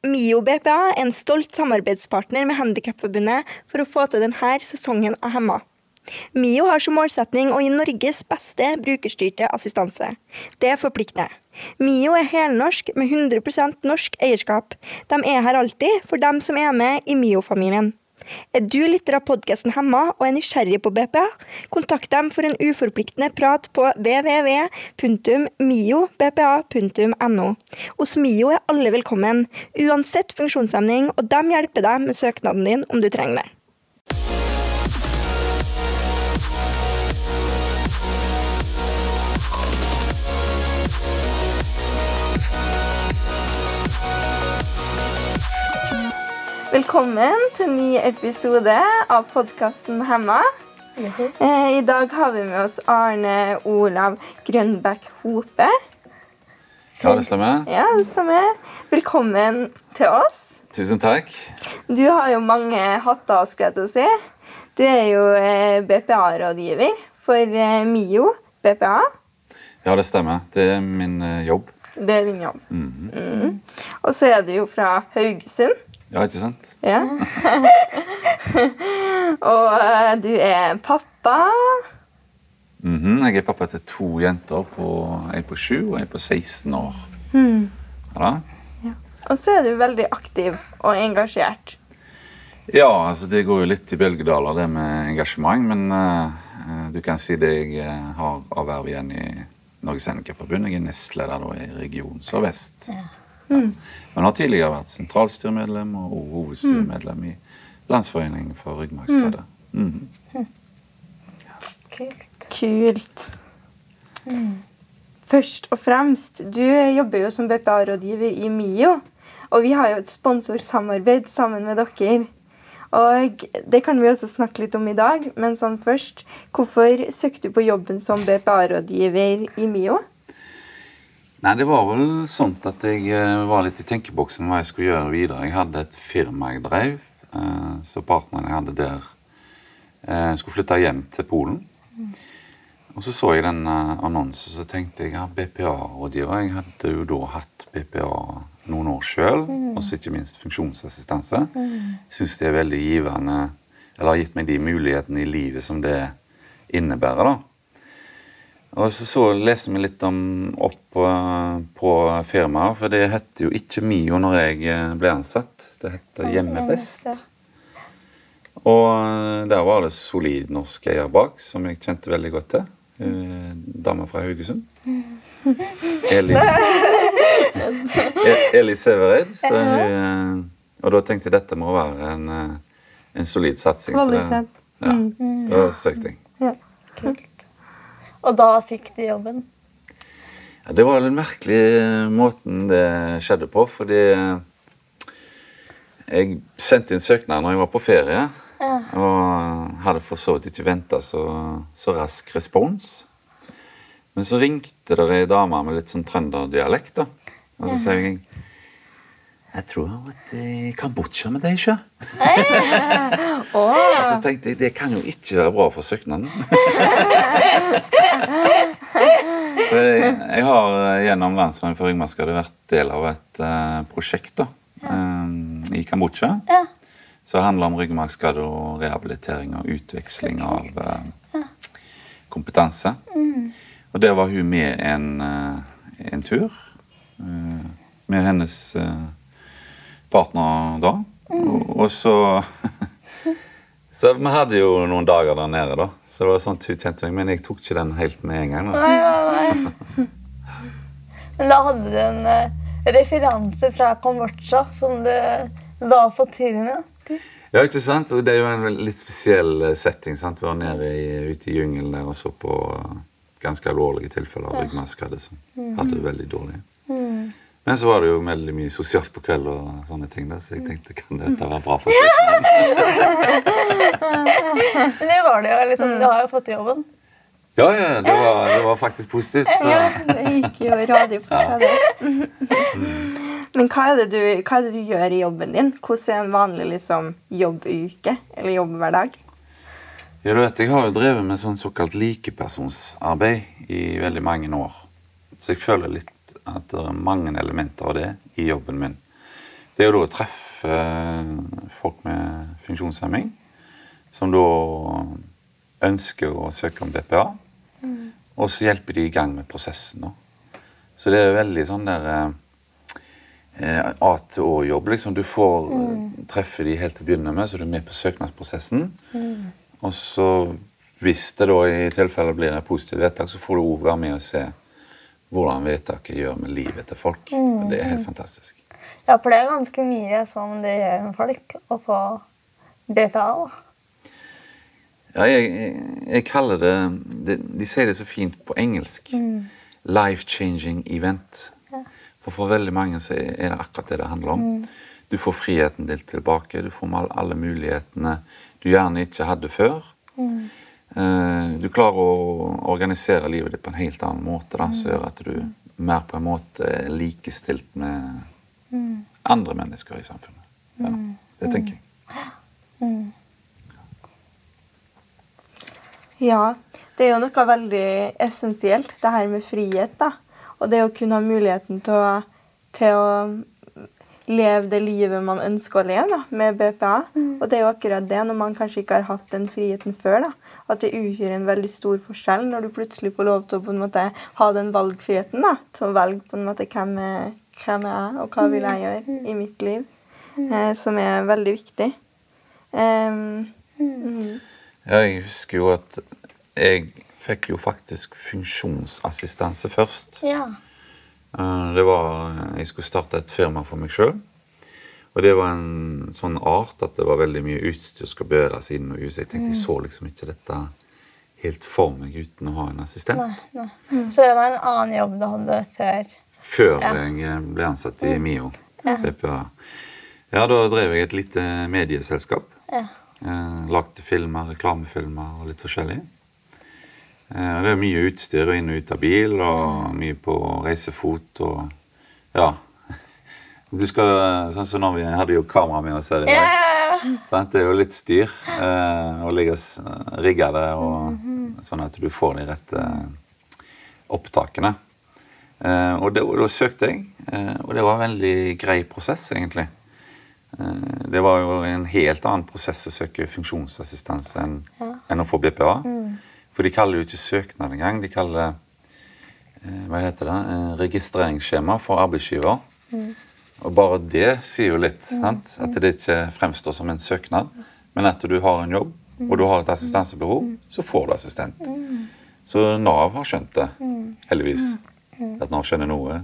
Mio BPA en stolt samarbeidspartner med Handicapforbundet for å få til denne sesongen av Hemma. Mio har som målsetning å gi Norges beste brukerstyrte assistanse. Det forplikter. Mio helnorsk med 100% norsk eierskap. De her alltid for dem som med i Mio-familien. Du lytter av podcasten Hemma og nysgjerrig på BPA? Kontakt dem for en uforpliktende prat på www.miobpa.no. Hos Mio alle velkommen, uansett funksjonshemning, og de hjelper deg med søknaden din om du trenger det. Velkommen til en ny episode av podcasten Hemma. I dag har vi med oss Arne Olav Grønbæk Hope. Ja, det stemmer. Ja, det stemmer. Velkommen til oss. Tusen takk. Du har jo mange hatter, skulle jeg til å si. Du jo BPA-rådgiver for Mio BPA. Ja, det stemmer. Det min jobb. Det din jobb. Og så du jo fra Haugesund. Ja, ikke sant? Ja. Og du pappa. Jeg pappa til 2 jenter, en på 7 og en på 16 år. Ja. Og så du veldig aktiv og engasjert. Ja, altså det går jo litt i bølgedaler det med engasjement, men du kan si det jeg har av verv igjen i Norges Handicapforbund. Jeg nestleder da i region Sør-Vest. Ja. Men har tidligere vært sentralstyremedlem og hovedstyremedlem i Landsforeningen for ryggmargskade. Kult. Først og fremst, du jobber jo som BPA-rådgiver i Mio, og vi har jo et sponsorsamarbeid sammen med dere. Og det kan vi også snakke litt om i dag, men sånn først, hvorfor søkte du på jobben som BPA-rådgiver i Mio? Nei, det var vel sånn at jeg var litt i tenkeboksen hva jeg skulle gjøre videre. Jeg hadde et firma jeg drev, så partneren jeg hadde der skulle flytte hjem til Polen. Og så jeg den annonsen, så tenkte jeg, ja, BPA-rådgiver. Jeg hadde jo da hatt BPA noen år selv, og så ikke minst funksjonsassistanse. Jeg synes det veldig givende, eller har gitt meg de mulighetene i livet som det innebærer da. Og så leste vi litt opp på firmaet, for det hette jo ikke Mio når jeg ble ansatt. Det hette Hjemmebest. Og der var det solid norsk eier bak, som jeg kjente veldig godt til. Dame fra Haugesund. Eli Severed. Og da tenkte jeg dette må være en solid satsing. Kvalitet. Ja, da søkte jeg. Ja, kult. Og da fikk de jobben? Ja, det var den merkelige måten det skjedde på, fordi jeg sendte inn søknad når jeg var på ferie, og hadde for så vidt ikke ventet så rask respons. Men så ringte det en dame med litt sånn trønderdialekt da, og så sa jeg tror jeg har vært i Kambodsja med deg, ikke? Og så tenkte jeg, det kan jo ikke være bra for søknaden. Jeg har gjennom Landsforeningen for ryggmargskade vært del av et prosjekt da, i Kambodsja. Så det handler om ryggmargskade og rehabilitering og utveksling av kompetanse. Og der var hun med en tur med hennes partner da, og så vi hadde jo noen dager der nede da, så det var sånn hun kjente meg, men jeg tok ikke den helt med en gang da. Nei. Men da hadde du en referanse fra Kambodsja som du var for tidlig med? Ja, ikke sant? Og det jo en litt spesiell setting, sant? Vi var nede ute i jungelen der og så på ganske alvorlige tilfeller av ryggmargskade som hadde det veldig dårlig. Men så var det jo veldig mye sosialt på kveld og sånne ting der, så jeg tenkte, kan dette være bra for seg? Men det var det jo, liksom, du har jo fått jobben. Ja, det var faktisk positivt. Så. Ja, det gikk jo radio for det. Men hva det du gjør i jobben din? Hvordan en vanlig liksom, jobbuke eller jobbhverdag? Ja, du vet, jeg har jo drevet med sånn såkalt likepersonsarbeid i veldig mange år. Så jeg føler litt at det mange elementer av det i jobben min. Det jo da å treffe folk med funksjonshemming, som da ønsker å søke om BPA, og så hjelper de i gang med prosessen da. Så det veldig sånn der A-til-Å-jobb, liksom. Du får treffe de helt til å begynne med, så du med på søknadsprosessen. Og så, hvis det da i tilfelle blir et positivt vedtak, så får du også være med og se hvordan vedtaket gjør med livet til folk. Det helt fantastisk. Ja, for det ganske mye som det gjør med folk å få BPA da. Ja, jeg kaller det, de sier det så fint på engelsk, life-changing event. For veldig mange så det akkurat det handler om. Du får friheten din tilbake, du får alle mulighetene du gjerne ikke hadde før. Du klarer å organisere livet ditt på en helt annen måte, da, så gjør at du mer på en måte likestilt med andre mennesker i samfunnet. Ja, det tenker jeg. Ja, det jo noe veldig essensielt, det her med frihet da. Og det å kunne ha muligheten til å leve det livet man ønsker å leve da, med BPA. Og det jo akkurat det når man kanskje ikke har hatt den friheten før da. At det utgjør en veldig stor forskjell når du plutselig får lov til å på en måte ha den valgfriheten da. Til å velge på en måte hvem jeg og hva vil jeg gjøre i mitt liv. Som veldig viktig. Ja, jeg husker jo at jeg fikk jo faktisk funksjonsassistanse først. Ja. Det var, jeg skulle starte et firma for meg selv. Og det var en sånn art at det var veldig mye utstyr skal børes inn og ut. Så jeg tenkte, jeg så liksom ikke dette helt for meg uten å ha en assistent. Nei. Så det var en annen jobb du hadde før? Før jeg ble ansatt i MIO, BPA. Ja, da drev jeg et lite medieselskap. Ja. Lagde filmer, reklamefilmer og litt forskjellig. Det mye utstyr inn og ut av bil, og mye på reisefot, og ja. Du skal, sånn som når vi hadde jo kamera med oss her i dag. Sant? Det jo litt styr, å rigge det, og sånn at du får de rette opptakene. Og da søkte jeg, og det var en veldig grei prosess egentlig. Det var jo en helt annen prosess å søke funksjonsassistanse enn å få BPA. For de kaller jo ikke søknad engang, de kaller, hva heter det, registreringsskjema for arbeidsgiver. Og bare det sier jo litt, sant? At det ikke fremstår som en søknad, men at du har en jobb, og du har et assistansebehov, så får du assistent. Så NAV har skjønt det, heldigvis. At NAV skjønner noe.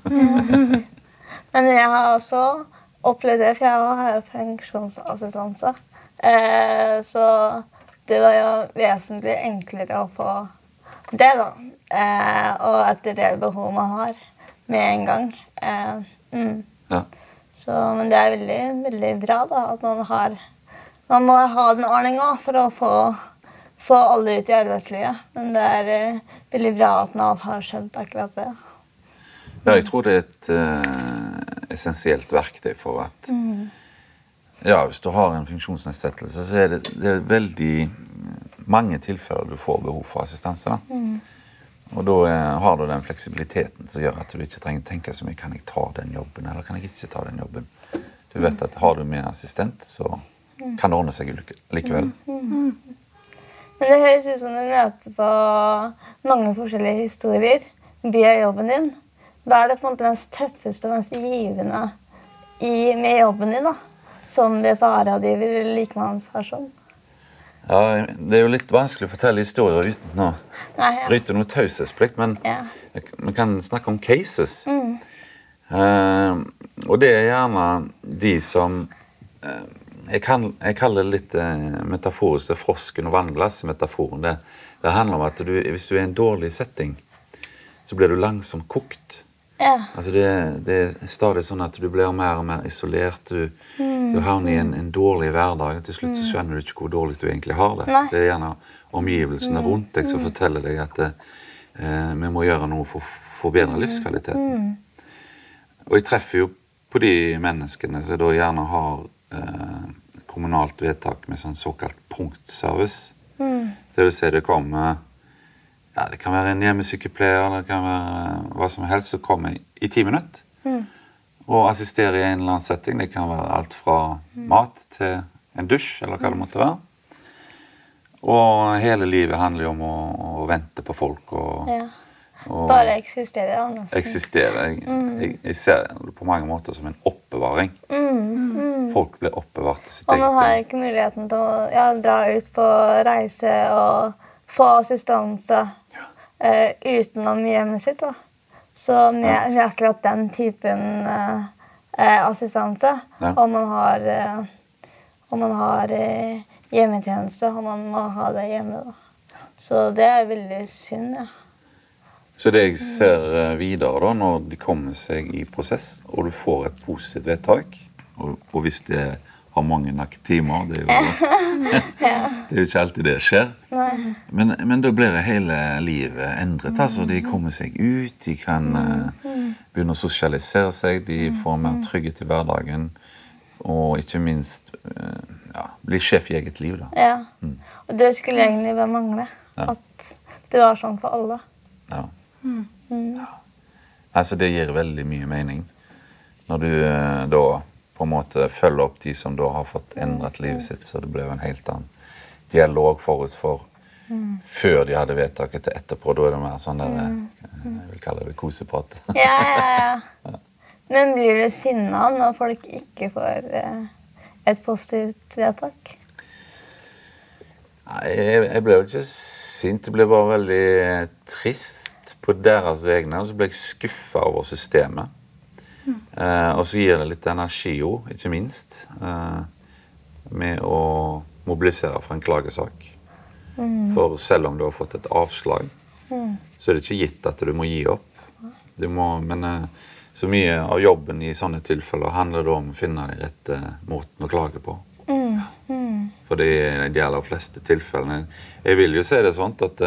Men jeg har også opplevd det, for jeg har jo funksjonsassistanse. Så det var jo vesentlig enklere å få det da. Og etter det behovet man har med en gang. Ja. Så, men det veldig, veldig bra da, at man må ha den ordningen for å få alle ut i arbeidslivet. Men det veldig bra at NAV har skjønt akkurat det. Ja, jeg tror det et essensielt verktøy for at ja, hvis du har en funksjonsnedsettelse, så det veldig mange tilfeller du får behov for assistanse da. Og da har du den fleksibiliteten som gjør at du ikke trenger å tenke så mye, kan jeg ta den jobben, eller kan jeg ikke ta den jobben? Du vet at har du med assistent, så kan det ordne seg likevel. Men det høres ut som du møter på mange forskjellige historier via jobben din. Hva det på en måte mest tøffeste og mest givende med jobben din da? Som BPA-rådgiver eller likemannsperson? Ja, det jo litt vanskelig å fortelle historier uten å bryte noe taushetsplikt, men man kan snakke om cases. Og det gjerne de som, jeg kaller det litt metaforisk, det frosken og vannglass-metaforen. Det handler om at hvis du en dårlig setting, så blir du langsomt kokt. Altså det stadig sånn at du blir mer og mer isolert, du havner i en dårlig hverdag, til slutt så skjønner du ikke hvor dårlig du egentlig har det. Det gjerne omgivelsene rundt deg som forteller deg at vi må gjøre noe for å forbedre livskvaliteten. Og jeg treffer jo på de menneskene som da gjerne har kommunalt vedtak med sånn såkalt punktservice. Det vil si det kommer ja, det kan være en hjemmesykepleier, eller det kan være hva som helst som kommer i 10 minutter. og assistere i en eller annen setting. Det kan være alt fra mat til en dusj, eller hva det måtte være. Og hele livet handler jo om å vente på folk og bare eksistere, da, nesten. Eksistere. Jeg ser det på mange måter som en oppbevaring. Folk blir oppbevart til sitt eget. Og man har ikke muligheten til å dra ut på reise og få assistanse utenom hjemmet sitt, da. Så med akkurat den typen assistanse, om man har hjemmetjeneste, og man må ha det hjemme, da. Så det veldig synd, Så det jeg ser videre da, når de kommer seg i prosess, og du får et positivt vedtak, og hvis det har mange nok timer, det er jo ikke alltid det skjer. Men da blir det hele livet endret. Altså, de kommer seg ut, de kan begynne å sosialisere seg, de får mer trygghet i hverdagen, og ikke minst bli sjef i eget liv. Da. Og det skulle egentlig bare mangle, at det var sånn for alle. Altså, det gir veldig mye mening. Når du da på en måte følger opp de som da har fått endret livet sitt, så det ble jo en helt annen dialog forut for før de hadde vedtaket til etterpå. Da er det mer sånn der, jeg vil kalle det koseprat. Men blir du sinnet når folk ikke får et positivt vedtak? Nei, jeg ble jo ikke sint. Jeg ble bare veldig trist på deres vegne, og så ble jeg skuffet over systemet. Og så gir det litt energi jo, ikke minst, med å mobilisere for en klagesak. For selv om du har fått et avslag, så er det ikke gitt at du må gi opp. Men så mye av jobben i sånne tilfeller handler det om å finne de rette måten å klage på. For det er de aller fleste tilfellene. Jeg vil jo si det sånn at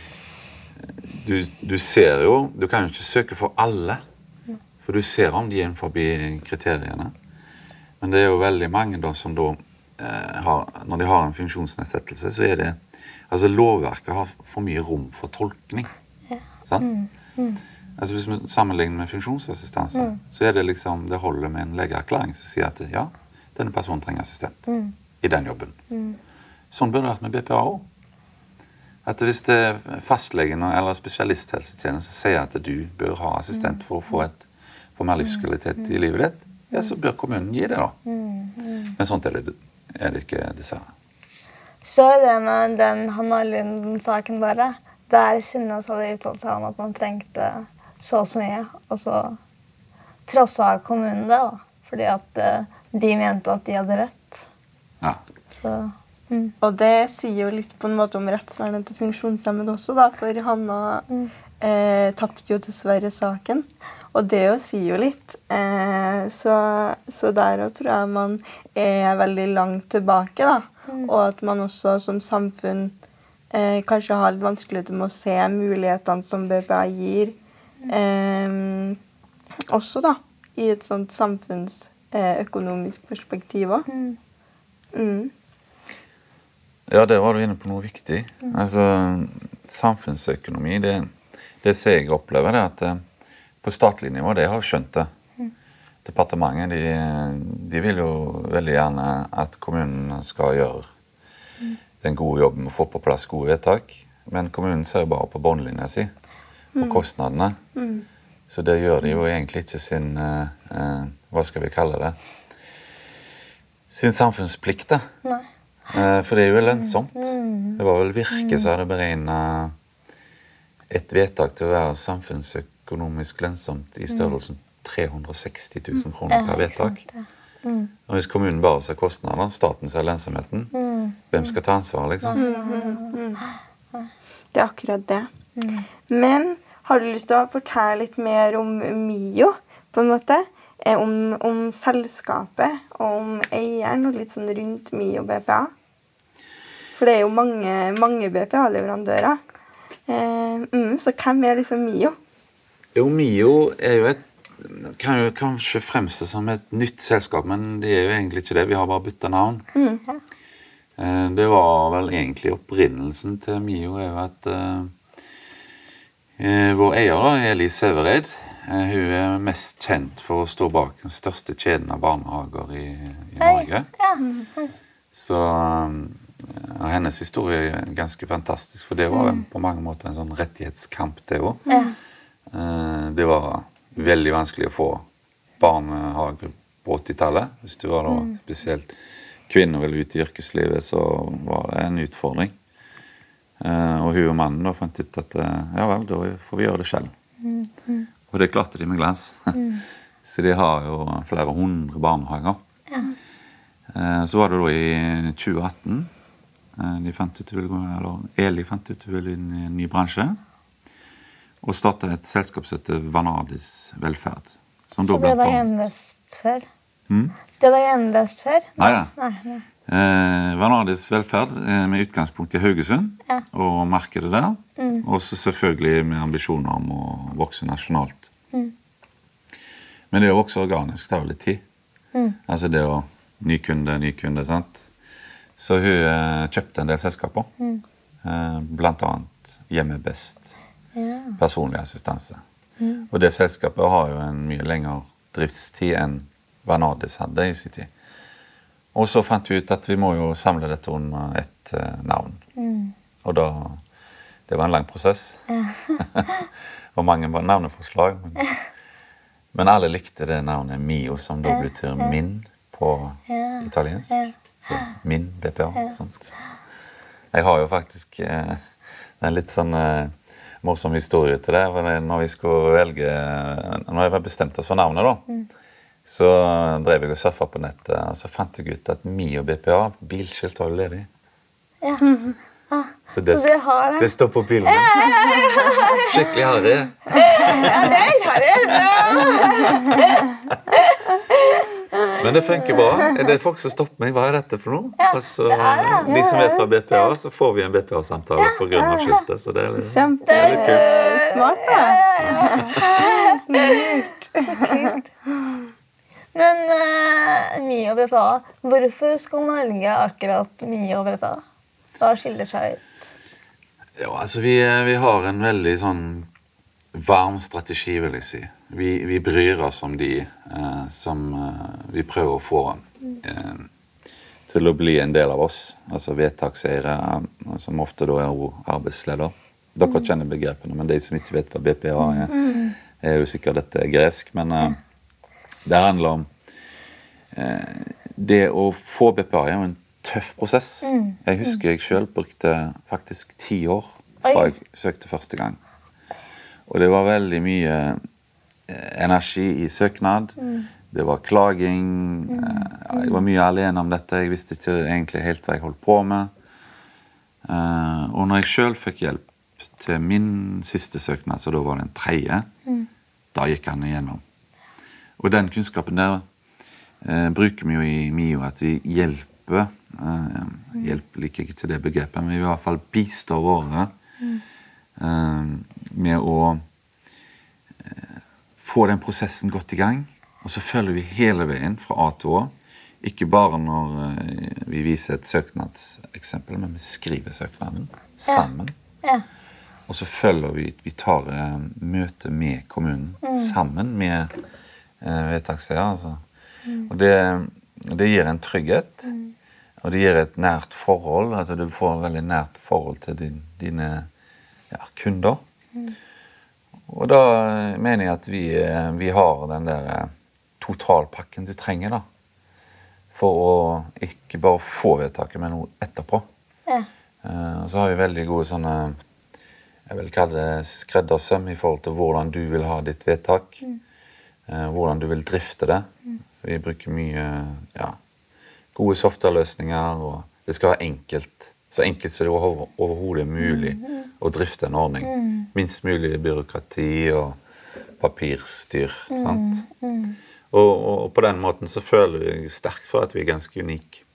du ser jo, du kan jo ikke søke for alle, for du ser om de er forbi kriteriene. Men det er jo veldig mange da som da når de har en funksjonsnedsettelse, så er det, altså lovverket har for mye rom for tolkning. Sant? Altså hvis vi sammenligner med funksjonsassistanse, så er det liksom, det holder med en legeerklæring som sier at ja, denne personen trenger assistent i den jobben. Sånn burde det vært med BPA også. At hvis det fastlegen eller spesialisthelsetjeneste sier at du bør ha assistent for å få mer livskvalitet i livet ditt, ja, så bør kommunen gi det da. Men sånt er det ikke dessverre. Så er det med den Hanna Lund-saken bare, der Synnes hadde uttalt seg om at man trengte så mye, og så trosset kommunen det da, fordi at de mente at de hadde rett. Ja. Så, Og det sier jo litt på en måte om rettsvernet til funksjonshemmede også da, for Hanna tappte jo dessverre saken. Og det jo sier jo litt. Så der tror jeg man er veldig langt tilbake da. Og at man også som samfunn kanskje har litt vanskeligheter med å se mulighetene som BPA gir. Også da, i et sånt samfunnsøkonomisk perspektiv også. Ja, der var du inne på noe viktig. Altså, samfunnsøkonomi, det som jeg opplever det at på statlig nivå, det har skjønt det. Departementet, de vil jo veldig gjerne at kommunen skal gjøre den gode jobben med å få på plass gode vedtak, men kommunen ser bare på båndlinja si og kostnadene. Så det gjør de jo egentlig ikke sin, hva skal vi kalle det, sin samfunnsplikt da. nei. For det er jo lønnsomt. Det var vel Virke som hadde beregnet et vedtak til å være samfunnsøkonomisk lønnsomt i størrelsen 360 000 kroner per vedtak. Og hvis kommunen bare ser kostnader, staten ser lønnsomheten, hvem skal ta ansvar, liksom? Det er akkurat det. Men har du lyst til å fortelle litt mer om MIO, på en måte? Om selskapet, og om eieren, og litt sånn rundt MIO BPA? For det er jo mange BPA-leverandører. Så hvem er liksom MIO? Jo, MIO er jo kan jo kanskje fremstå som et nytt selskap, men det er jo egentlig ikke det. Vi har bare byttet navn. Det var vel egentlig opprinnelsen til MIO er jo at vår eier da, Eli Severeid, Hun mest kjent for å stå bak den største kjeden av barnehager i Norge. Så hennes historie er ganske fantastisk, for det var på mange måter en sånn rettighetskamp det også. Det var veldig vanskelig å få barnehage på 80-tallet. Hvis du var da spesielt kvinner ville ut i yrkeslivet, så var det en utfordring. Og hun og mannen da fant ut at ja vel, da får vi gjøre det selv. Og det klarte de med glans. Så de har jo flere 100 barnehager. Så var det da i 2018 Eli fant ut hun ville inn i en ny bransje og startet et selskap som heter Vanadis Velferd. Så det var hjemvest før? Det var hjemvest før? Nei. Vanadis Velferd med utgangspunkt i Haugesund og markedet der, og så selvfølgelig med ambisjoner om å vokse nasjonalt. Men det er jo også organisk, det er jo litt tid. Altså det å ny kunde, sant? Så hun kjøpte en del selskaper, blant annet Hjemmebest, personlig assistanse. Og det selskapet har jo en mye lengre driftstid enn Vanadis hadde i sin tid. Og så fant vi ut at vi må jo samle dette under et navn. Og da, det var en lang prosess. Og mange navneforslag. Men alle likte det navnet Mio, som da betyr min på italiensk. Så min BPA, sånt. Jeg har jo faktisk en litt sånn morsom historie til det. Når jeg var bestemt oss for navnet da, så drev jeg og surfet på nettet, og så fant jeg ut at Mio BPA, bilskilt var jo ledig. Så det har det. Det står på bildet. Skikkelig harry. Ja, det er harry. Men det funker bra. Det er folk som stopper meg. Hva er dette for noe? Altså, de som vet hva BPA er, så får vi en BPA-samtale på grunn av skiltet. Så det er litt kult. Smart, da. Lurt. Men Mio BPA, hvorfor skal man velge akkurat Mio BPA? Hva skiller seg ut? Ja, altså vi har en veldig sånn varm strategi, vil jeg si. Vi bryr oss om de som vi prøver å få til å bli en del av oss. Altså vedtakseiere, som ofte da er arbeidsleder. Dere kjenner begrepene, men de som ikke vet hva BPA er jo sikkert dette gresk, men det handler om det å få BPA er jo en tøff prosess. Jeg husker jeg selv brukte faktisk 10 år fra jeg søkte første gang. Og det var veldig mye energi i søknad. Det var klaging. Jeg var mye alene om dette. Jeg visste ikke egentlig helt hva jeg holdt på med. Og når jeg selv fikk hjelp til min siste søknad, så da var det en 3. Da gikk han igjennom. Og den kunnskapen der bruker vi jo i Mio, at vi hjelper liker ikke til det begrepet, men vi i hvert fall bistår våre med å få den prosessen godt i gang, og så følger vi hele veien fra A til Å, ikke bare når vi viser et søknadseksempel, men vi skriver søknaden sammen. Og så følger vi tar møte med kommunen sammen med vedtakseier, altså. Og det gir en trygghet, og det gir et nært forhold, altså du får et veldig nært forhold til dine kunder. Og da mener jeg at vi har den der totalpakken du trenger da, for å ikke bare få vedtaket, men noe etterpå. Og så har vi veldig gode sånne, jeg vil kalle det skreddersøm i forhold til hvordan du vil ha ditt vedtak, hvordan du vil drifte det. Vi bruker mye, gode softwareløsninger, og det skal være enkelt. Så enkelt som det overhodet er mulig å drifte en ordning. Minst mulig byråkrati og papirstyr, sant? Og på den måten så føler jeg sterkt for at vi er ganske unike.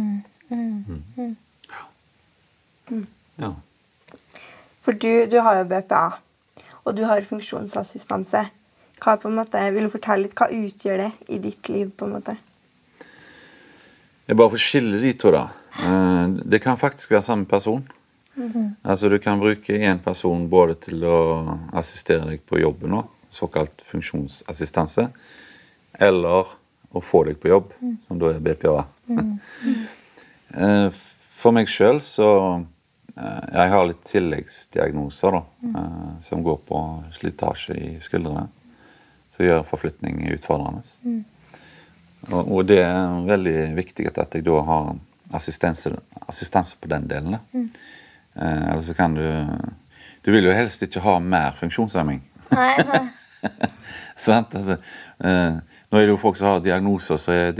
Ja. For du har jo BPA, og du har funksjonsassistanse. Hva på en måte, vil du fortelle litt, hva utgjør det i ditt liv på en måte? Jeg bare får skille de to da. Det kan faktisk være samme person. Altså du kan bruke en person både til å assistere deg på jobben nå, såkalt funksjonsassistanse, eller å få deg på jobb, som da BPA. For meg selv så, jeg har litt tilleggsdiagnoser da, som går på slitasje i skuldrene, som gjør forflytning utfordrende. Og det veldig viktig at jeg da har assistanse på den delen. Eller så kan du vil jo helst ikke ha mer funksjonshemming. Nei. Sant? Altså, nå det jo folk som har diagnoser som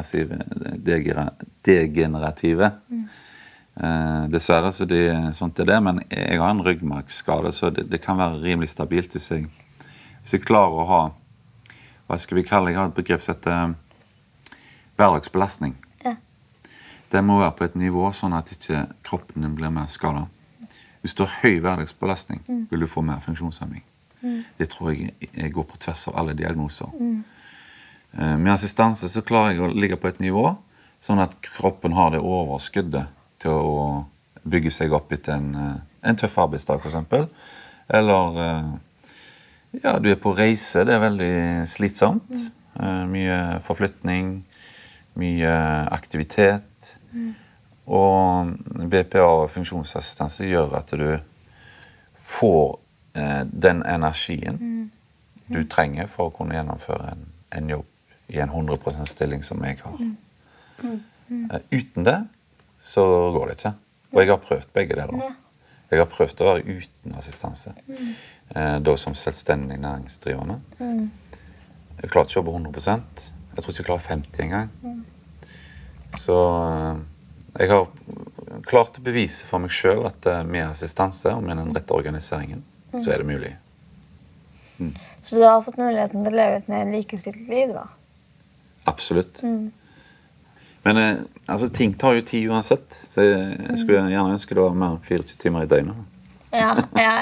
degenerative. Dessverre så sånt det, men jeg har en ryggmargsskade, så det kan være rimelig stabilt hvis jeg klarer å ha, hva skal vi kalle, jeg har et begrep som heter hverdagsbelastning. Ja. Det må være på et nivå sånn at ikke kroppen din blir mer skadet. Hvis du har høy hverdagsbelastning, vil du få mer funksjonshemming. Det tror jeg går på tvers av alle diagnoser. Med assistanse så klarer jeg å ligge på et nivå, sånn at kroppen har det overskuddet til å bygge seg opp etter en tøff arbeidsdag, for eksempel. Eller, ja, du på reise, det veldig slitsomt. Mye forflytning, mye aktivitet, og BPA og funksjonsassistanse gjør at du får den energien du trenger for å kunne gjennomføre en jobb i en 100% stilling som jeg har. Uten det, så går det ikke. Og jeg har prøvd begge deler. Jeg har prøvd å være uten assistanse. Da som selvstendig næringsdrivende. Jeg klarte ikke å jobbe 100%. Jeg tror ikke jeg klarer 50 engang. Så jeg har klart å bevise for meg selv at med assistanse og med den rette organiseringen, så det mulig. Så du har fått muligheten til å leve et mer likestilt liv, da? Absolutt. Men altså, ting tar jo tid uansett, så jeg skulle gjerne ønske det var mer enn 24 timer i døgnet. Ja.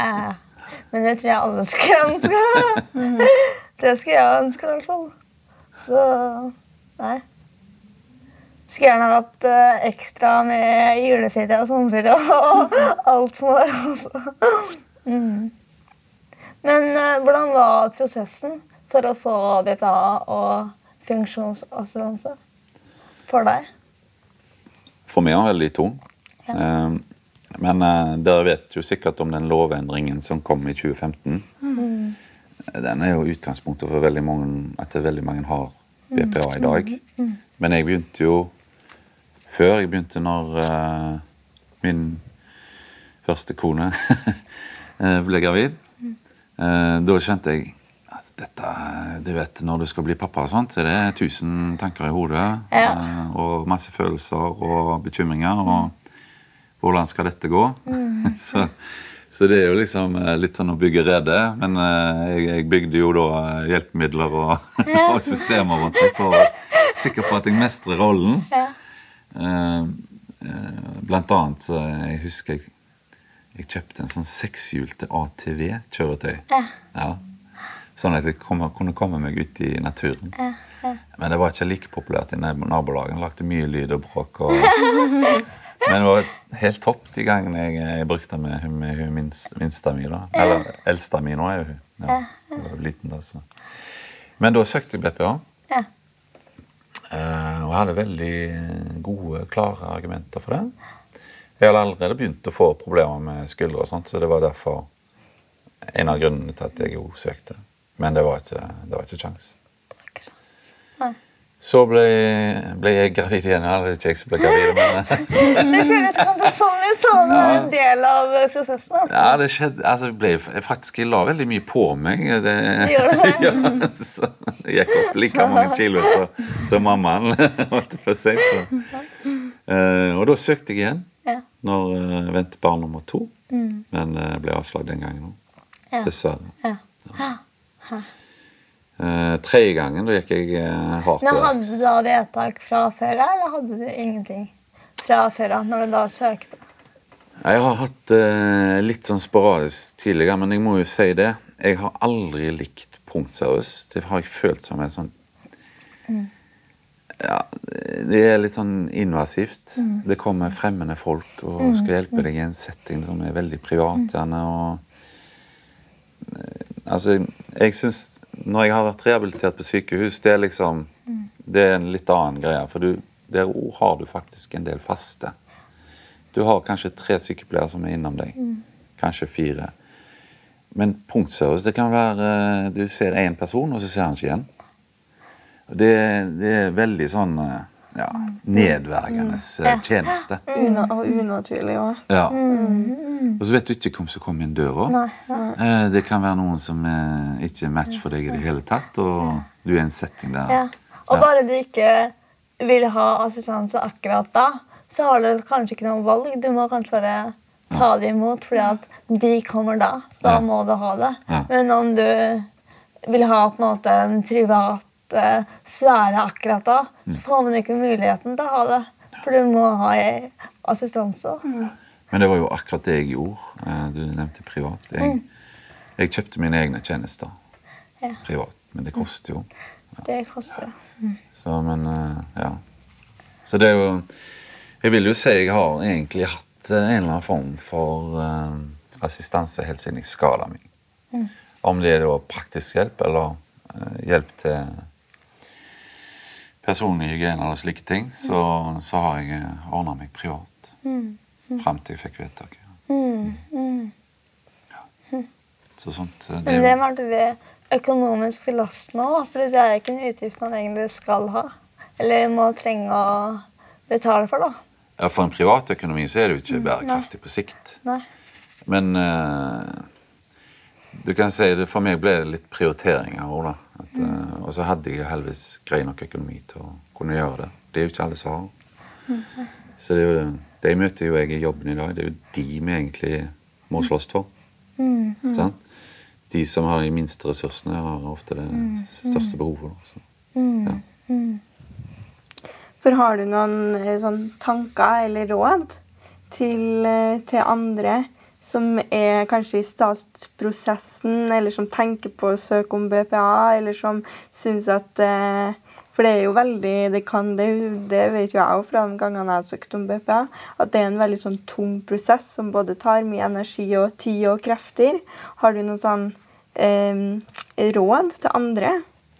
Men det tror jeg alle skal ønske. Det skal jeg ønske i hvert fall. Så, nei. Skulle gjerne hatt ekstra med juleferie og sommerferie og alt som var. Altså. Men hvordan var prosessen for å få BPA og funksjonsassistanse for deg? For meg var det veldig tung. Men dere vet jo sikkert om den lovendringen som kom i 2015. Den jo utgangspunktet for veldig mange har BPA i dag. Men jeg begynte jo før jeg begynte når min første kone ble gravid. Da skjønte jeg at dette, du vet, når du skal bli pappa og sånt, så det 1000 tanker i hodet, og masse følelser og bekymringer, og hvordan skal dette gå? Så det jo liksom litt sånn å bygge rede, men jeg bygde jo da hjelpemidler og systemer rundt meg for å være sikker på at jeg mestrer rollen. Blant annet så jeg husker jeg kjøpte en sånn 6-hjulte ATV-kjøretøy. Ja. Sånn at jeg kunne komme meg ut i naturen. Men det var ikke like populært i nabolagen. Lagde mye lyd og bråk. Men det var helt topp de gangene jeg brukte med minsta mi da. Eller eldsta mi nå jo hun. Ja, det var liten da. Så. Men da søkte jeg BPA. Og jeg hadde veldig gode, klare argumenter for det. Jeg hadde allerede begynt å få problemer med skuldre og sånt, så det var derfor en av grunnene til at jeg jo søkte. Men det var ikke sjans. Nei. Så ble jeg gravid igjen. Det ikke jeg som ble gravid, men... Det føles kanskje sånn ut, så det var en del av prosessen. Ja, det skjedde. Altså, jeg la veldig mye på meg. Det gjør det? Ja, så det gikk opp like mange kilo som mammaen, holdt på seg. Og da søkte jeg igjen, når ventet barn nummer 2. Men det ble avslag den gangen nå. Dessverre. Tredje gangen, da gikk jeg hardt. Men hadde du da vedtak fra før, eller hadde du ingenting fra før når du da søkte? Jeg har hatt litt sånn sporadisk tidligere, men jeg må jo si det. Jeg har aldri likt punktservice. Det har jeg følt som en sånn... Ja, det litt sånn invasivt. Det kommer fremmede folk og skal hjelpe deg i en setting som veldig privat, gjerne, og... Altså, jeg synes, når jeg har vært rehabilitert på sykehus, det liksom, det en litt annen greie, for der har du faktisk en del faste. Du har kanskje 3 sykepleiere som innom deg, kanskje 4. Men punktservice, det kan være, du ser en person, og så ser han ikke igjen. Og det veldig sånn, nedvergende tjeneste. Og unaturlig også. Ja. Og så vet du ikke hvem som kommer inn døra. Det kan være noen som ikke er match for deg i det hele tatt, og du er i en setting der. Ja. Og bare du ikke vil ha assistanse akkurat da, så har du kanskje ikke noe valg. Du må kanskje bare ta det imot, fordi at de kommer da, så da må du ha det. Men om du vil ha på en måte en privat sfære akkurat da, så får man ikke muligheten til å ha det, for du må ha assistanse. Men det var jo akkurat det jeg gjorde. Du nevnte privat. Jeg kjøpte mine egne tjenester privat, men det koster jo. Det koster. Så, men, Så det er jo, jeg vil jo si jeg har egentlig hatt en eller annen form for assistanse helt siden jeg skadet meg. Om det er da praktisk hjelp, eller hjelp til personlig hygiene eller slike ting, så har jeg ordnet meg privat. Frem til jeg fikk vedtak. Så sånt. Men det var det økonomisk belast nå, for det er ikke en utgift man egentlig skal ha. Eller må trenge å betale for da. Ja, for en privatøkonomi så er det jo ikke bærekraftig på sikt. Nei. Men du kan si det, for meg ble det litt prioriteringer også da. Og så hadde jeg heldigvis grei nok økonomi til å kunne gjøre det. Det er jo ikke alle som har. Så det er jo, de møter jo jeg i jobben i dag. Det er jo de vi egentlig må slåss for. Sånn? De som har de minste ressursene har ofte det største behovet. Så. For har du noen sånn tanker eller råd til andre som er kanskje i startprosessen, eller som tenker på å søke om BPA, eller som synes at for det er jo veldig, det vet jo jeg jo fra de gangene jeg har søkt om BPA, at det er en veldig sånn tung prosess som både tar mye energi og tid og krefter. Har du noen sånn råd til andre?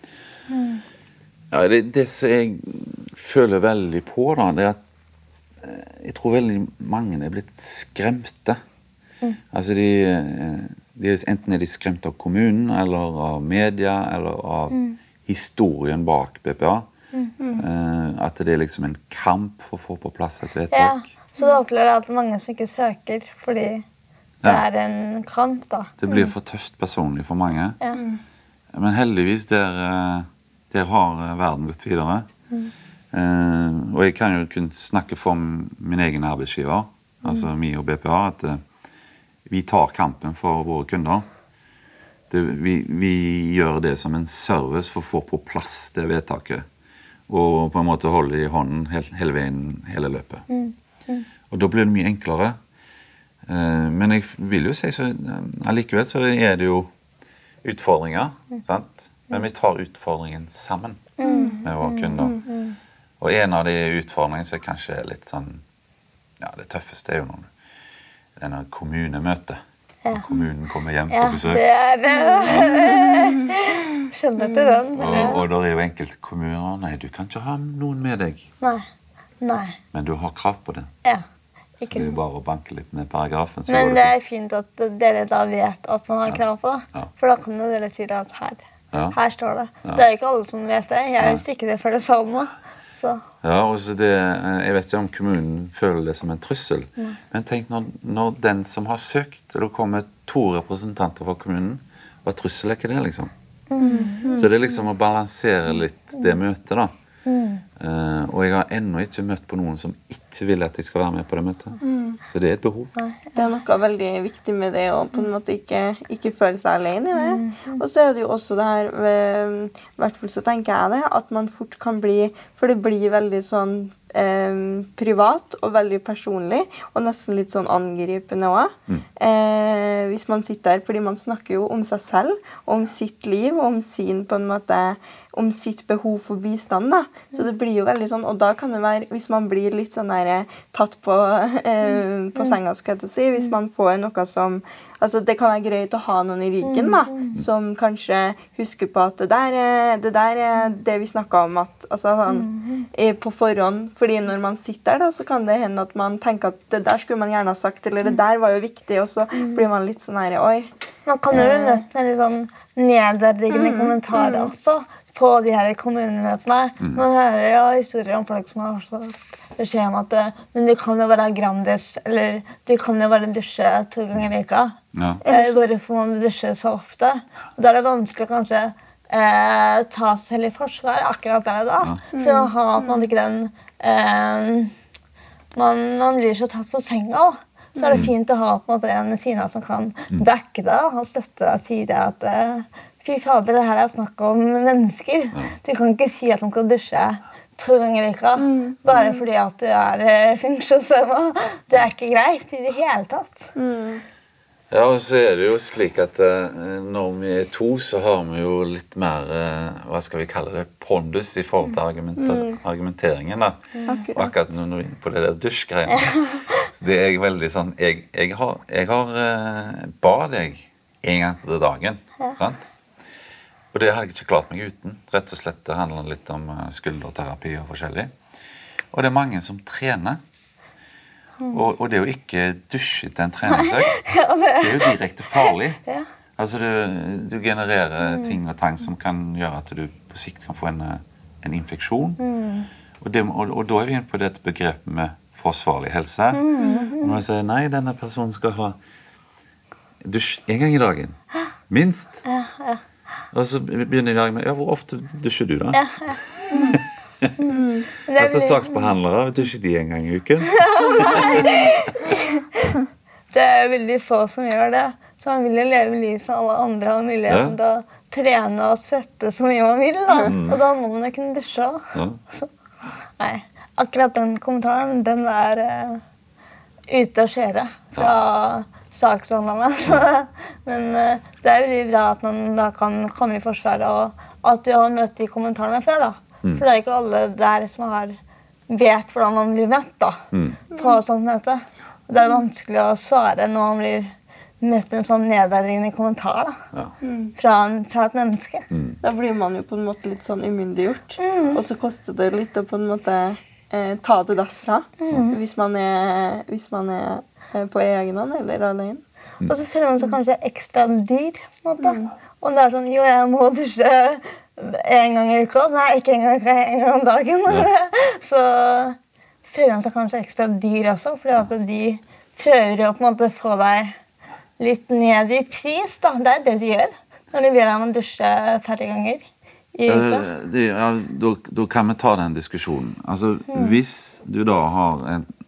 Ja, det som jeg føler veldig på da, det er at jeg tror veldig mange er blitt skremte. Altså enten er de skremt av kommunen, eller av media, eller av historien bak BPA. At det er liksom en kamp for å få på plass et vedtak. Ja, så du opplever at mange som ikke søker, fordi det er en kamp da. Det blir for tøft personlig for mange. Men heldigvis der har verden gått videre. Og jeg kan jo kun snakke for min egen arbeidsgiver, altså mi og BPA, at vi tar kampen for våre kunder. Vi gjør det som en service for å få på plass det vedtaket, og på en måte holde det i hånden hele veien, hele løpet. Og da blir det mye enklere. Men jeg vil jo si, så allikevel så er det jo utfordringer, sant? Men vi tar utfordringen sammen med våre kunder. Og en av de utfordringene som kanskje er litt sånn, det tøffeste er jo denne kommunemøtet. Når kommunen kommer hjem på besøk. Ja, det skjønner til den. Og da er jo enkelte kommuner, nei, du kan ikke ha noen med deg. Nei. Men du har krav på det. Ja. Så det er bare å banke litt med paragrafen. Men det er fint at dere da vet at man har krav på det. For da kan dere si at her står det. Det er ikke alle som vet det. Jeg visste ikke det før det sa noe. Så. Ja, og så jeg vet ikke om kommunen føler det som en trussel. Men tenk når den som har søkt, og det kommer 2 representanter fra kommunen, hva trussel er ikke det liksom? Så det er liksom å balansere litt det møtet da. Og jeg har ennå ikke møtt på noen som ikke vil at jeg skal være med på det møtet. Så det er et behov. Det er noe veldig viktig med det, å på en måte ikke føle seg alene i det. Og så er det jo også det her, i hvert fall så tenker jeg det, at man fort kan bli, for det blir veldig sånn privat og veldig personlig, og nesten litt sånn angripende også. Hvis man sitter der, fordi man snakker jo om seg selv, om sitt liv, og om sin på en måte om sitt behov for bistand da. Så det blir jo veldig sånn, og da kan det være, hvis man blir litt sånn der tatt på senga, skal jeg til å si, hvis man får noe som, altså det kan være greit å ha noen i ryggen da, som kanskje husker på at det der er det vi snakket om, at, altså sånn, på forhånd, fordi når man sitter der da, så kan det hende at man tenker at det der skulle man gjerne ha sagt, eller det der var jo viktig, og så blir man litt sånn her, oi. Man kan jo møte med litt sånn nedverdigende kommentarer også på de her kommunemøtene. Man hører jo historier om folk som har sagt beskjed om at men du kan jo være Grandis, eller du kan jo bare dusje 2 ganger i uka. Ja. Hvorfor må du dusje så ofte? Og da er det vanskelig kanskje ta seg selv i forsvar akkurat der da. For å ha på en måte ikke den... Man blir så tatt på senga da. Så er det fint å ha på en måte en siden som kan backe deg og støtte deg og si det at fy fader, det her er snakk om mennesker. Du kan ikke si at man skal dusje 2 ganger i uka bare fordi at du er funksjonshemmet. Det er ikke greit i det hele tatt. Ja, og så er det jo slik at når vi er 2, så har vi jo litt mer, hva skal vi kalle det, pondus i forhold til argumenteringen da. Og akkurat når vi er inne på det der dusjgreiene. Så det er veldig sånn, jeg har ba deg en gang til dagen, sant? Og det hadde jeg ikke klart meg uten. Rett og slett det handler litt om skulderterapi og forskjellig. Og det er mange som trener. Og det å ikke dusje til en treningsøkt, det er jo direkte farlig. Altså du genererer ting og tang som kan gjøre at du på sikt kan få en infeksjon. Og da er vi inne på dette begrepet med forsvarlig helse. Og når jeg sier, nei, denne personen skal ha dusj en gang i dagen. Minst. Og så begynner i dag med, ja, hvor ofte dusjer du da? Altså saksbehandlere, dusjer de en gang i uken? Det er veldig få som gjør det. Så man vil jo leve livet som alle andre og muligheten til å trene og svette så mye man vil da. Og da må man jo kunne dusje også. Nei, akkurat den kommentaren, den er ute å skjere fra saksbehandlerne. Men det er veldig bra at man da kan komme i forsvaret, og at du har møtt de kommentarene før da. For det er ikke alle der som vet hvordan man blir møtt da, på sånt møte. Det er vanskelig å svare når man blir møtt en sånn nedverdigende kommentar da, fra et menneske. Da blir man jo på en måte litt sånn umyndiggjort, og så koster det litt å på en måte ta det derfra, hvis man er på egen hånd eller alene. Og så føler man seg kanskje ekstra dyr, på en måte. Og det er sånn, jo, jeg må dusje en gang i uka. Nei, ikke en gang om dagen. Så føler man seg kanskje ekstra dyr også, fordi at de prøver å på en måte få deg litt ned i pris, da. Det er det de gjør, når de ber deg om å dusje færre ganger i uka. Da kan vi ta den diskusjonen. Altså, hvis du da har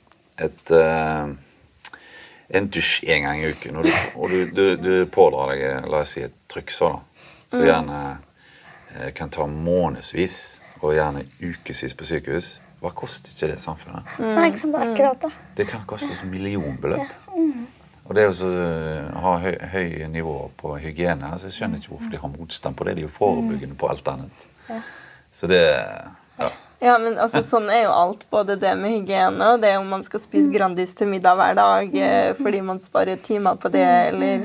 en dusj en gang i uken, og du pådrar deg, la oss si, et trykk så da, så gjerne kan ta månedsvis, og gjerne ukesvis på sykehus. Hva koster ikke det samfunnet? Nei, ikke sant, akkurat det. Det kan koste som millionbeløp. Og det er jo så ha høye nivåer på hygiene, altså jeg skjønner ikke hvorfor de har motstand på det, de er jo forebyggende på alt annet. Så det, Ja, men altså, sånn er jo alt, både det med hygiene og det om man skal spise Grandis til middag hver dag fordi man sparer timer på det, eller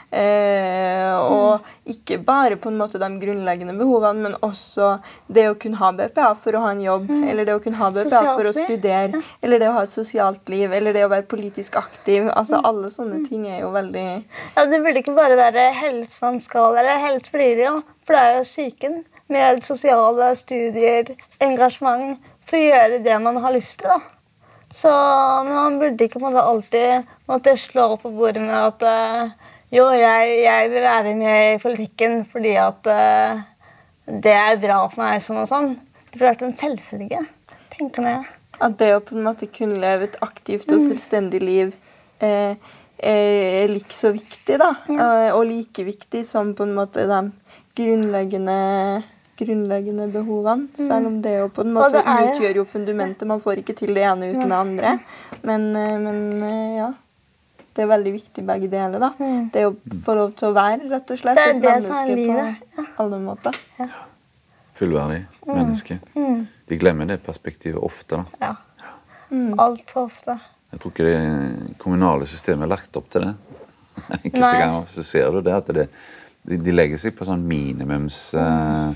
og ikke bare på en måte de grunnleggende behovene, men også det å kunne ha BPA for å ha en jobb, eller det å kunne ha BPA for å studere, eller det å ha et sosialt liv, eller det å være politisk aktiv, altså alle sånne ting er jo veldig... Ja, det burde ikke bare være helse man skal, eller helse blir det jo, for det er jo syken. Med sosiale studier, engasjement, for å gjøre det man har lyst til. Da. Så man burde ikke alltid slå på bordet med at jo, jeg vil være med i politikken fordi at det er bra for meg, sånn og sånn. Det burde vært en selvfølge, tenker jeg. At det å på en måte kunne leve et aktivt og selvstendig liv er like så viktig, da. Og like viktig som på en måte de grunnleggende behovene, selv om det jo på en måte utgjør jo fundamentet. Man får ikke til det ene uten det andre. Men ja, det er veldig viktig begge deler, da. Det er jo få lov til å være, rett og slett, et menneske på alle måter. fullverdig menneske. De glemmer det perspektivet ofte da. Ja. Alt for ofte. Jeg tror ikke det kommunale systemet er lagt opp til det. Enkelte ganger så ser du det at de legger seg på sånn minimumsnivå.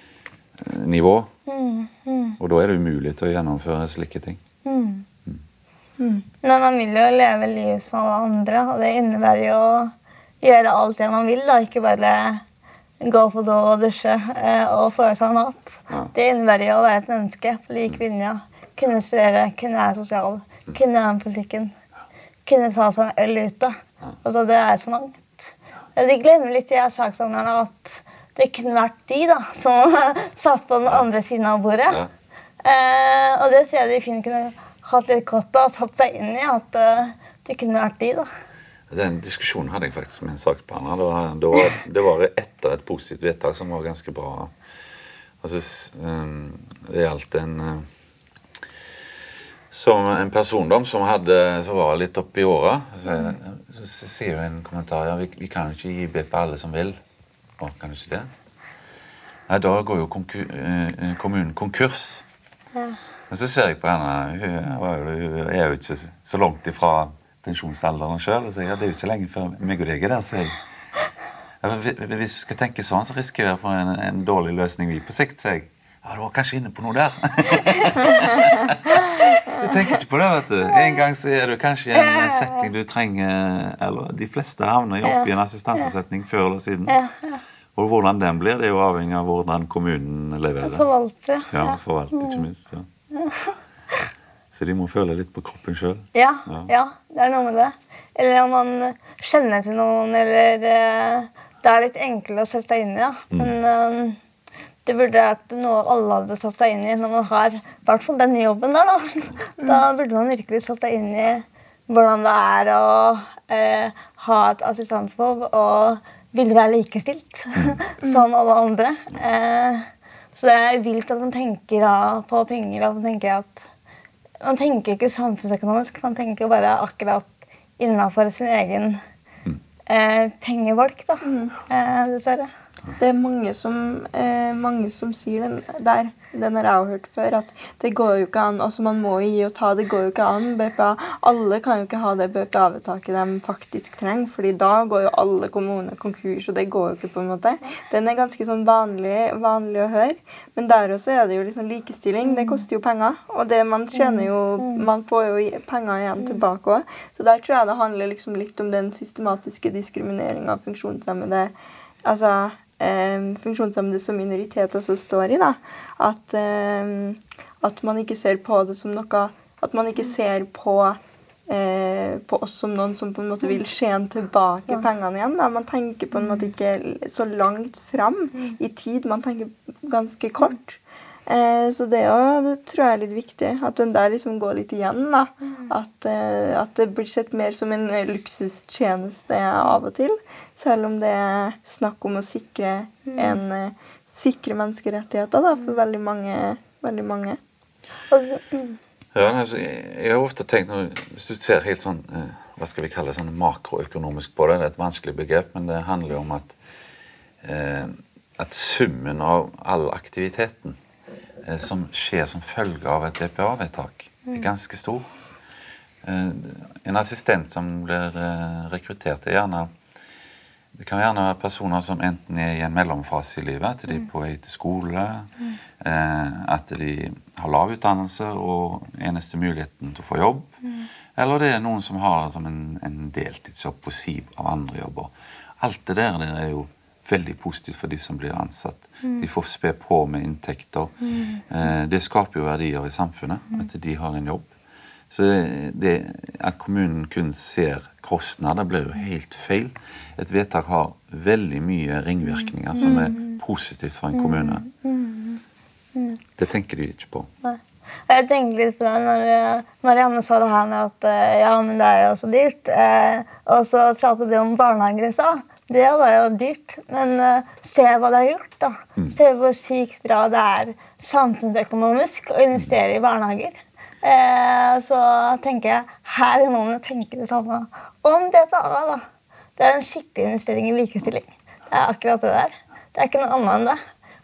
Og da er det umulig til å gjennomføre slike ting. Men man vil jo leve livet som alle andre, og det innebærer jo å gjøre alt det man vil, da. Ikke bare gå på do og dusje og få seg mat. Ja. Det innebærer jo å være et menneske på lik linje. Kunne studere, kunne være sosial, kunne være med politikken, kunne ta seg en øl ute. Altså, det er så mangt. De glemmer litt i saksbehandlerne at det kunne vært de da, som satt på den andre siden av bordet. Og det tror jeg de fint kunne hatt litt godt og satt seg inn i, at det kunne vært de da. Den diskusjonen hadde jeg faktisk med en saksbehandler. Det var etter et positivt vedtak som var ganske bra. Altså, det gjaldt en persondom som var litt oppe i året. Så sier jo en kommentar, ja, vi kan jo ikke gi BPA alle som vil. Å, kan du ikke det? Nei, da går jo kommunen konkurs. Men så ser jeg på henne, hun er jo ikke så langt ifra pensjonsalderen selv, og sier, ja, det er jo ikke lenge før meg og deg er der, sier jeg. Ja, hvis vi skal tenke sånn, så risikerer jeg for en dårlig løsning vi på sikt, sier jeg. Ja, du var kanskje inne på noe der. Du tenker ikke på det, vet du. En gang så er du kanskje i en setting du trenger, eller de fleste havner opp i en assistansesetning før eller siden. Og hvordan den blir, det er jo avhengig av hvordan kommunen leverer. Forvalter. Ja, forvalter, ikke minst. Ja. Så de må føle litt på kroppen selv. Ja, det er noe med det. Eller om man kjenner til noen, eller det er litt enkelt å sette seg inn i, ja. Men det burde vært noe alle hadde satt seg inn i når man har i hvert fall den jobben der, da. Da burde man virkelig satt seg inn i hvordan det er å ha et assistentbehov og vil være likestilt som alle andre. Så det er vilt at man tenker på penger, at man tenker ikke samfunnsøkonomisk, man tenker bare akkurat innenfor sin egen pengevalg, da, dessverre. Det er mange som sier den har jeg hørt før, at det går jo ikke an, altså man må gi og ta, det går jo ikke an, BPA, alle kan jo ikke ha det BPA-vedtaket de faktisk trenger, fordi da går jo alle kommuner konkurs, og det går jo ikke på en måte. Den er ganske sånn vanlig å høre, men der også er det jo liksom likestilling, det koster jo penger, og det man tjener jo, man får jo penger igjen tilbake også, så der tror jeg det handler liksom litt om den systematiske diskrimineringen av funksjonshemmede, altså funksjonshemmede som minoritet også står i, da. At man ikke ser på det som noe, at man ikke ser på oss som noen som på en måte vil tjene tilbake pengene igjen. Da. Man tenker på en måte ikke så langt fram i tid, man tenker ganske kort. Så det tror jeg er litt viktig, at den der liksom går litt igjen, da. At det blir sett mer som en luksustjeneste av og til, selv om det er snakk om å sikre menneskerettigheter da, for veldig mange. Ja, altså, jeg har ofte tenkt, hvis du ser helt sånn, hva skal vi kalle sånn makroøkonomisk på det, det er et vanskelig begrep, men det handler jo om at summen av all aktiviteten som skjer som følge av et BPA-vedtak er ganske stor. En assistent som blir rekruttert det kan gjerne være personer som enten er i en mellomfase i livet, at de er på vei til skole, at de har lav utdannelse og eneste muligheten til å få jobb, eller det er noen som har som en deltidsjobb på siden av andre jobber. Alt det der er jo veldig positivt for de som blir ansatt. De får spe på med inntekter. Det skaper jo verdier i samfunnet, at de har en jobb. Så det at kommunen kun ser kostnader blir jo helt feil. Et vedtak har veldig mye ringvirkninger som er positivt for en kommune. Det tenker de ikke på. Nei. Jeg tenker litt på det når Marianne sa det her med at ja, men det er jo så dyrt. Og så pratet de om barnehager i stad. Det var jo dyrt, men se hva det har gjort da. Se hvor sykt bra det er samfunnsøkonomisk å investere i barnehager. Så tenker jeg, her er noen som tenker det samme om BPA da. Det er en skikkelig investering i likestilling. Det er akkurat det der. Det er ikke noe annet enn det.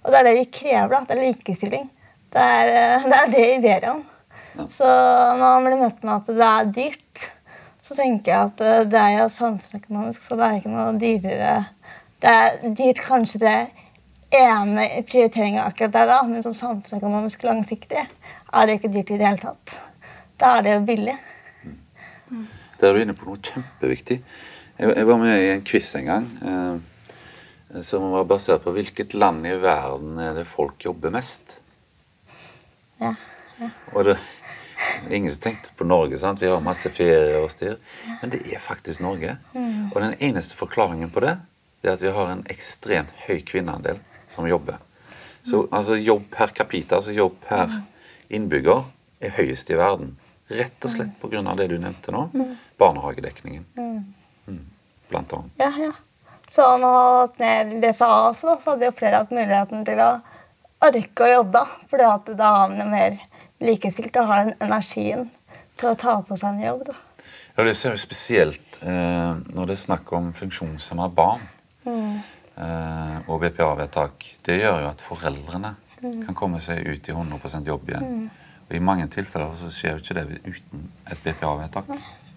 Og det det vi krever, da. Det likestilling. Det det vi ber om. Ja. Så når man blir møtt med at det dyrt, så tenker jeg at det jo samfunnsøkonomisk, så det ikke noe dyrere. Det dyrt kanskje det ene prioriteringen akkurat der da, men sånn samfunnsøkonomisk langsiktig det ikke dyrt i det hele tatt. Da det jo billig. Der du inne på noe kjempeviktig. Jeg var med i en quiz en gang, som var basert på hvilket land i verden det folk jobber mest. Ja. Og det ingen som tenkte på Norge, sant? Vi har masse ferie og styr, men det faktisk Norge. Og den eneste forklaringen på det, det at vi har en ekstremt høy kvinneandel som jobber. Så altså jobb per capita, altså jobb per innbygger, høyest i verden. Rett og slett på grunn av det du nevnte nå, barnehagedekningen. Blant annet. Ja. Så når man har hatt ned BPA også, så hadde jo flere hatt muligheten til å orke å jobbe, for da har man jo mer likestilt og har den energien til å ta på seg en jobb. Da. Ja, det ser jo spesielt når det snakker om funksjonshemmede barn og BPA-vedtak. Det gjør jo at foreldrene kan komme seg ut i 100% jobb igjen. Og i mange tilfeller så skjer jo ikke det uten et BPA-vedtak.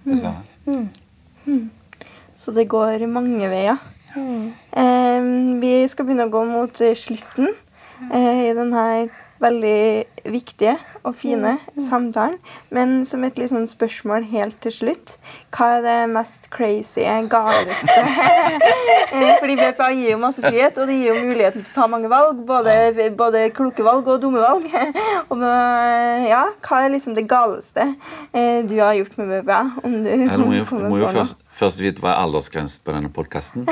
Så det går mange veier. Vi skal begynne å gå mot slutten i denne veldig viktige og fine samtalen. Men som et litt sånn spørsmål helt til slutt, hva det mest crazy, galeste? Fordi BPA gir jo masse frihet, og det gir jo muligheten til å ta mange valg, både kloke valg og dumme valg. Og ja, hva liksom det galeste du har gjort med BPA? Om du må jo først vite hva aldersgrensen på denne podcasten.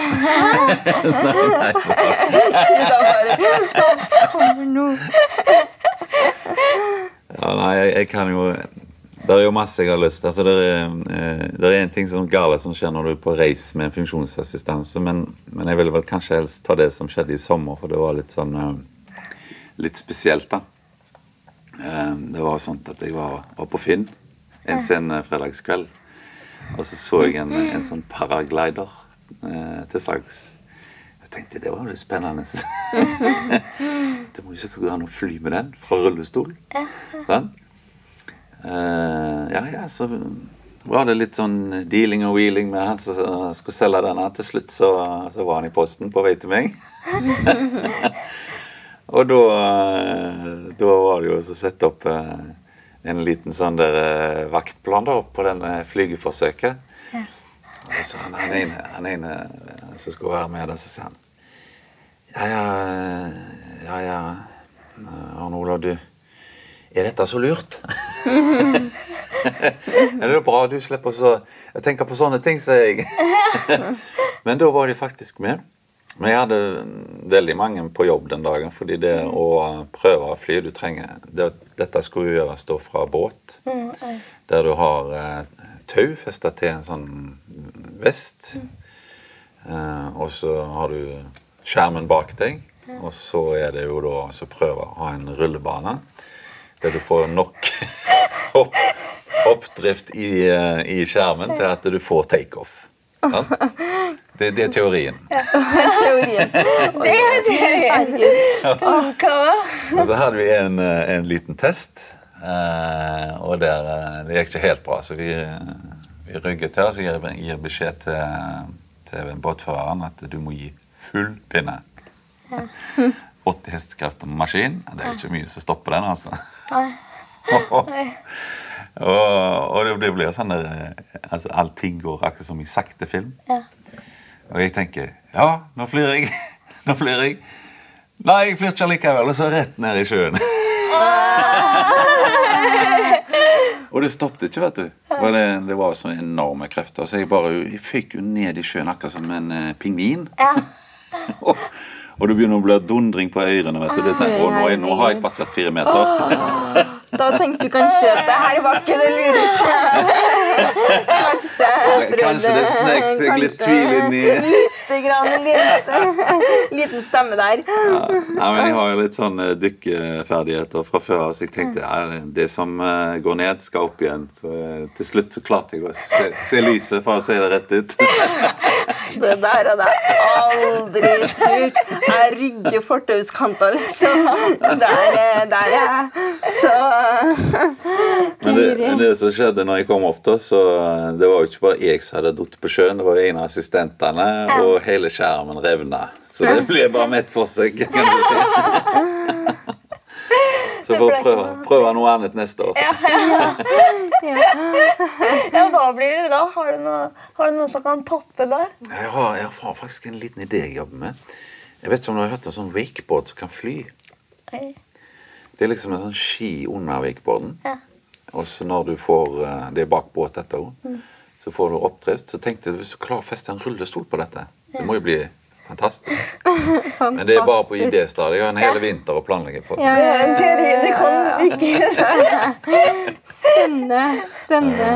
Ja, nei, jeg kan jo det jo masse jeg har lyst til. Altså, det en ting som gale som skjer når du på reis med en funksjonsassistanse, men jeg vil vel kanskje helst ta det som skjedde i sommer, for det var litt sånn litt spesielt da. Det var sånn at jeg var på Finn en sen fredagskveld, og så jeg en sånn paraglider til salgs. Jeg tenkte, det var jo spennende. Det må jo sikkert gå an å fly med den fra rullestol. Sånn? Så var det litt sånn dealing og wheeling med han som skulle selge denne. Til slutt så var han i posten på vei til meg. Og da var det jo å sette opp en liten sånn der vaktplan da, på denne flygeforsøket. Og så han ene som skulle være med der, så sier han, ja, Arne Olav, du, dette så lurt? Det jo bra, du slipper å tenke på sånne ting, sier jeg. Men da var de faktisk med. Men jeg hadde veldig mange på jobb den dagen, fordi det å prøve å fly, du trenger, dette skulle jo gjøres da fra båt, der du har tau festet til en sånn vest, og så har du skjermen bak deg, og så det jo da å prøve å ha en rullebane, der du får nok oppdrift i skjermen til at du får take-off. Ja? Det teorien. Teorien. Det Og så hadde vi en liten test, og det gikk ikke helt bra, så vi rygget til oss og gir beskjed til båtføreren at du må gi full pinne. 80 hestekrefter med maskin, det ikke mye som stopper den, altså. Og det blir sånn der, altså allting går akkurat som i sakte film. Og jeg tenker, ja, nå flyr jeg. Nei, jeg flyr ikke likevel, og så rett ned i sjøen. Og det stoppet ikke, vet du. Det var så enorme krefter, så jeg fikk jo ned i sjøen akkurat som en pingvin. Og det begynner å bli dundring på ørene, vet du. Og nå har jeg passert 4 meter. Da tenkte du kanskje at det her var ikke det lureste. Kanskje det snekte jeg litt tvil inn i. Bitte grann liten stemme der. Ja, men jeg har jo litt sånn dykkeferdigheter fra før, så jeg tenkte det som går ned skal opp igjen. Så til slutt så klarte jeg å se lyset, for å si det rett ut. Det der er det aldri surt. Jeg rygger fortauskanter, liksom. Der er jeg. Så... Men det som skjedde når jeg kom opp da, så det var jo ikke bare jeg som hadde dott på sjøen, det var jo en av assistentene, og hele skjermen revna. Så det ble bare med et forsøk. Så får prøve noe annet neste år. Ja, hva blir det da? Har du noe som kan toppe der? Jeg har faktisk en liten idé jeg jobber med. Jeg vet ikke om du har hørt om sånn wakeboard som kan fly. Nei. Det er liksom en sånn ski under wakeboarden. Ja. Og så når du får, det er bak båt dette også, så får du oppdrift. Så tenkte jeg, hvis du klarer å feste en rullestol på dette, det må jo bli fantastisk. Men det er bare på idéstadiet, og en hele vinter å planlegge på. Ja, en teori, det kan ikke. Spennende.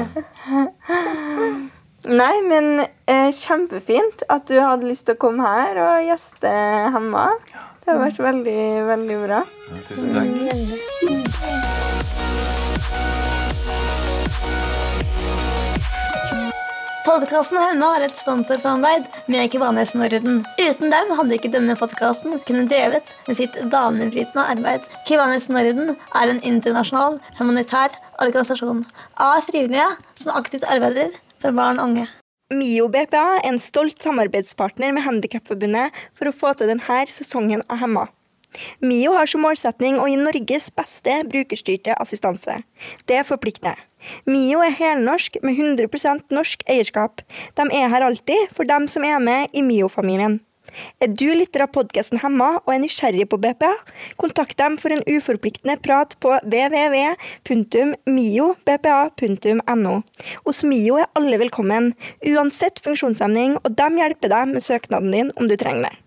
Nei, men kjempefint at du hadde lyst til å komme her og gjeste Hemma. Det har vært veldig, veldig bra. Ja, tusen takk. Podcasten Hemma har et sponsorsamarbeid med Kiwanis Norden. Uten dem hadde ikke denne podcasten kunnet drevet med sitt banebrytende arbeid. Kiwanis Norden er en internasjonal humanitær organisasjon av frivillige som aktivt arbeider for barn og unge. MIO BPA er en stolt samarbeidspartner med Handicapforbundet for å få til denne sesongen av Hemma. MIO har som målsetning å gi Norges beste brukerstyrte assistanse. Det forplikter. MIO er helnorsk med 100% norsk eierskap. De er her alltid for dem som er med i MIO-familien. Er du lytter av podcasten Hemma og er nysgjerrig på BPA? Kontakt dem for en uforpliktende prat på www.miobpa.no. Hos MIO er alle velkommen, uansett funksjonshemning, og de hjelper deg med søknaden din om du trenger det.